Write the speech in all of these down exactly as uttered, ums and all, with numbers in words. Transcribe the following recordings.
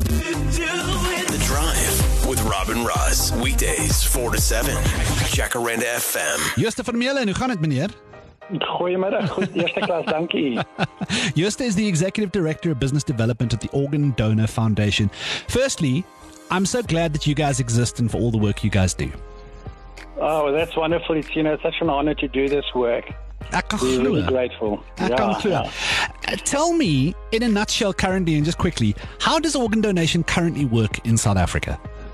The Drive with Robin Ross. Weekdays, four to seven. Jacaranda F M. Jooste Vermeulen, hoe gaan het, meneer? Goeiemiddag, goed, eerste klas, dankie. Jooste is the Executive Director of Business Development at the Organ Donor Foundation. Firstly, I'm so glad that you guys exist and for all the work you guys do. Oh, well, that's wonderful. It's, you know, such an honor to do this work. Ek kan We're glo. really grateful. Ek kan glo. Uh, Tell me, in a nutshell currently, and just quickly, how does organ donation currently work in South Africa?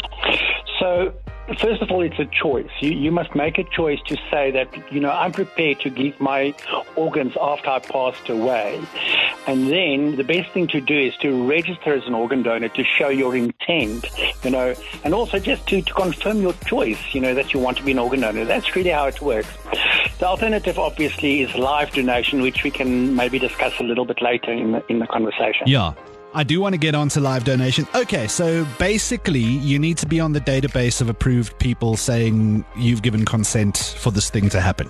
So, first of all, it's a choice. You, you must make a choice to say that, you know, I'm prepared to give my organs after I passed away. And then the best thing to do is to register as an organ donor to show your intent, you know, and also just to, to confirm your choice, you know, that you want to be an organ donor. That's really how it works. The alternative, obviously, is live donation, which we can maybe discuss a little bit later in the, in the conversation. Yeah. I do want to get on to live donation. Okay, so basically you need to be on the database of approved people saying you've given consent for this thing to happen.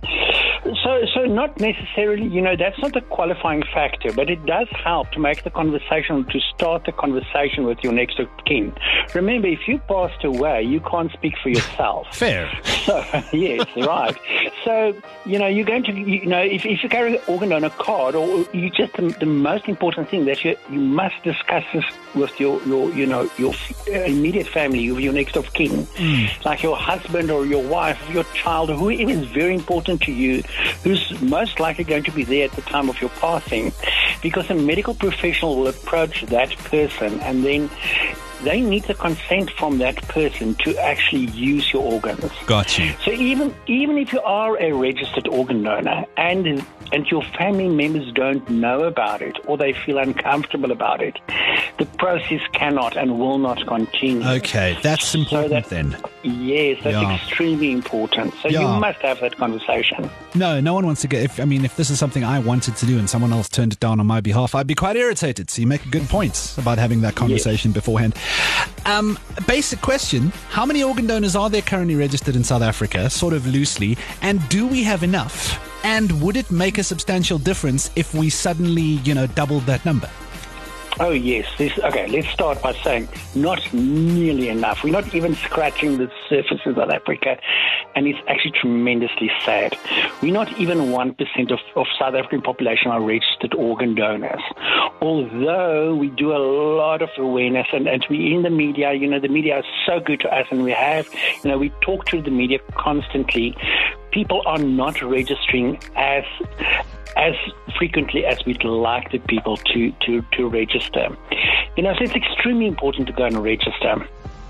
So, so not necessarily, you know, that's not a qualifying factor, but it does help to make the conversation, to start the conversation with your next of kin. Remember, if you passed away, you can't speak for yourself. Fair. So, yes, right. So, you know, you're going to, you know, if, if you carry an organ donor card, or you just, the, the most important thing that you, you must discuss this with your, your you know, your immediate family, with your next of kin, mm. like your husband or your wife, or your child, or whoever is very important to you, who's most likely going to be there at the time of your passing, because a medical professional will approach that person and then they need the consent from that person to actually use your organs. Got you. So even even if you are a registered organ donor and and your family members don't know about it or they feel uncomfortable about it, the process cannot and will not continue. Okay, that's important so that, then. Yes, that's Yeah. extremely important. So Yeah. you must have that conversation. No, no one wants to get, if, I mean, if this is something I wanted to do and someone else turned it down on my behalf, I'd be quite irritated. So you make a good point about having that conversation yes. beforehand. Um, basic question, how many organ donors are there currently registered in South Africa, sort of loosely, and do we have enough? And would it make a substantial difference if we suddenly, you know, doubled that number? Oh, yes. This, okay, let's start by saying not nearly enough. We're not even scratching the surface of South Africa, and it's actually tremendously sad. We're not even one percent of, of South African population are registered organ donors. Although we do a lot of awareness, and, and we in the media, you know, the media is so good to us, and we have, you know, we talk to the media constantly. People are not registering as as frequently as we'd like the people to, to, to register. You know, so it's extremely important to go and register.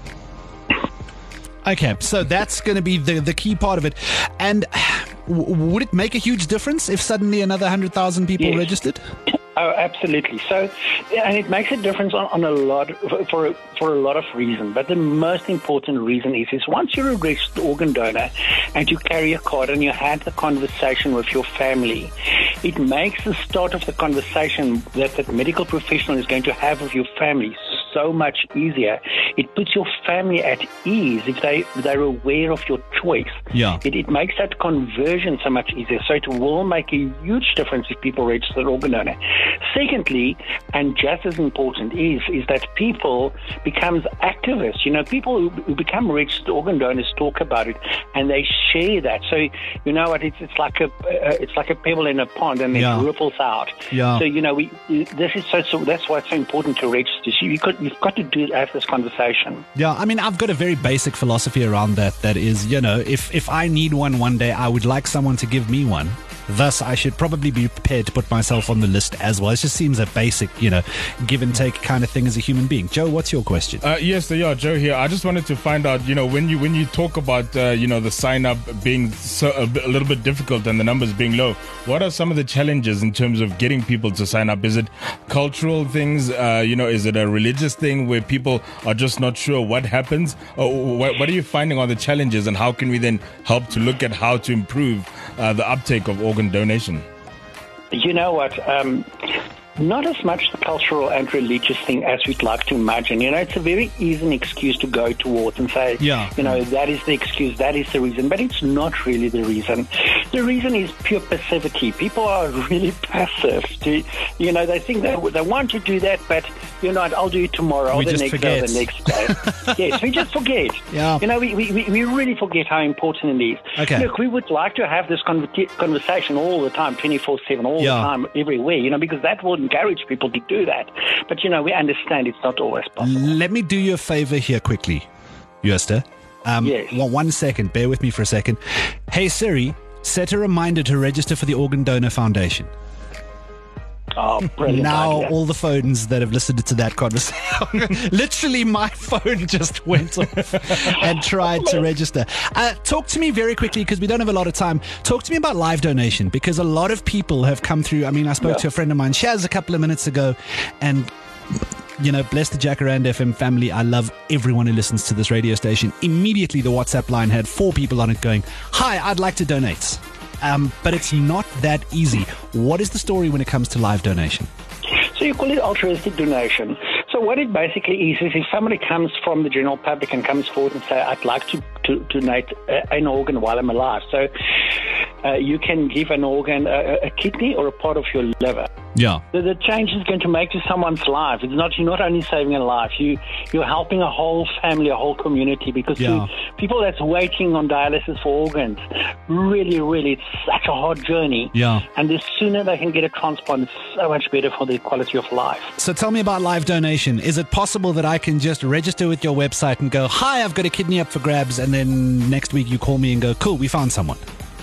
Okay, so that's going to be the, the key part of it. And w- would it make a huge difference if suddenly another one hundred thousand people yes. registered? Oh, absolutely. So, and it makes a difference on, on a lot for for a lot of reasons. But the most important reason is is once you're a registered organ donor and you carry a card and you had the conversation with your family, it makes the start of the conversation that that medical professional is going to have with your family so much easier. It puts your family at ease if they they're aware of your choice. Yeah. It, it makes that conversion so much easier. So it will make a huge difference if people register an organ donor. Secondly, and just as important, is is that people becomes activists. You know, people who, who become registered organ donors talk about it and they share that. So you know what? It's it's like a uh, it's like a pebble in a pond, and yeah. it ripples out. Yeah. So you know, we this is so, so that's why it's so important to register. So you could you've got to do have this conversation. Yeah, I mean, I've got a very basic philosophy around that. That is, you know, if if I need one one day, I would like someone to give me one. Thus, I should probably be prepared to put myself on the list as well. It just seems a basic, you know, give and take kind of thing as a human being. Joe, what's your question? Uh, yes, so yeah, Joe here. I just wanted to find out, you know, when you when you talk about, uh, you know, the sign up being so, a, bit, a little bit difficult and the numbers being low, what are some of the challenges in terms of getting people to sign up? Is it cultural things? Uh, you know, is it a religious thing where people are just not sure what happens? Or what, what are you finding are the challenges, and how can we then help to look at how to improve uh, the uptake of organ donation? You know what? Um, not as much the cultural and religious thing as we'd like to imagine. You know, it's a very easy excuse to go towards and say, yeah. you know, that is the excuse, that is the reason. But it's not really the reason. The reason is pure passivity. People are really passive. To, you know, they think they, they want to do that, but you know, I'll do it tomorrow We or the just next forget. day or the next day. Yes, we just forget. Yeah. You know, we, we, we really forget how important it is. Okay. Look, we would like to have this conver- conversation all the time, twenty-four seven, all Yeah. the time, everywhere, you know, because that will encourage people to do that. But, you know, we understand it's not always possible. Let me do you a favor here quickly, Jooste. Um, Yes. one, one second. Bear with me for a second. Hey, Siri, set a reminder to register for the Organ Donor Foundation. Oh, brilliant Now, idea. all the phones that have listened to that conversation, literally my phone just went off and tried to register. Uh, talk to me very quickly, because we don't have a lot of time. Talk to me about live donation, because a lot of people have come through. I mean, I spoke Yeah. to a friend of mine, Shaz, a couple of minutes ago, and you know, bless the Jacaranda F M family. I love everyone who listens to this radio station. Immediately, the WhatsApp line had four people on it going, "Hi, I'd like to donate." Um, but it's not that easy. What is the story when it comes to live donation? So you call it altruistic donation. So what it basically is, is if somebody comes from the general public and comes forward and say, I'd like to, to, to donate uh, an organ while I'm alive. So uh, you can give an organ, a, a kidney or a part of your liver. Yeah. The, the change is going to make to someone's life. It's not, you're not only saving a life, you, you're helping a whole family, a whole community, because Yeah. to people that's waiting on dialysis for organs, really, really, it's such a hard journey. Yeah. And the sooner they can get a transplant, it's so much better for their quality of life. So tell me about live donation. Is it possible that I can just register with your website and go, hi, I've got a kidney up for grabs, and then next week you call me and go, cool, we found someone?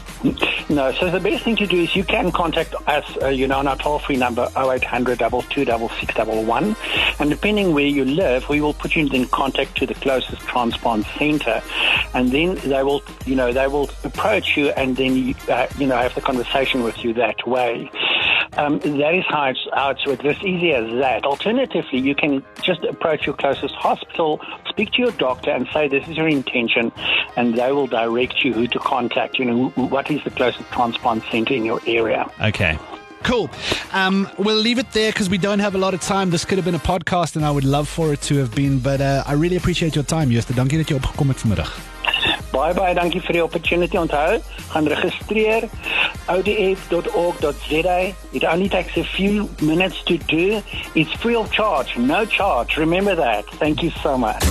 No, so the best thing to do is you can contact us, uh, you know, on our toll-free number oh eight hundred, two two six six one one, and depending where you live, we will put you in contact to the closest transplant centre, and then they will, you know, they will approach you and then, uh, you know, have the conversation with you that way. Um, that is how it's, how it's with as easy as that. Alternatively, you can just approach your closest hospital, speak to your doctor and say this is your intention, and they will direct you who to contact, you know, what is the closest transplant centre in your area. Okay. Cool. Um, we'll leave it there because we don't have a lot of time. This could have been a podcast and I would love for it to have been, but uh, I really appreciate your time, Jooste. Dankie dat jy opgekom het vanmiddag. Baie, baie dankie vir die opportunity. Onthou, gaan registreer o d f dot org dot z a. It only takes a few minutes to do. It's free of charge, no charge. Remember that. Thank you so much.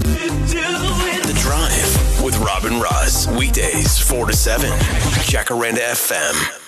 The Drive with Robin Ross. Weekdays, four to seven. Jacaranda F M.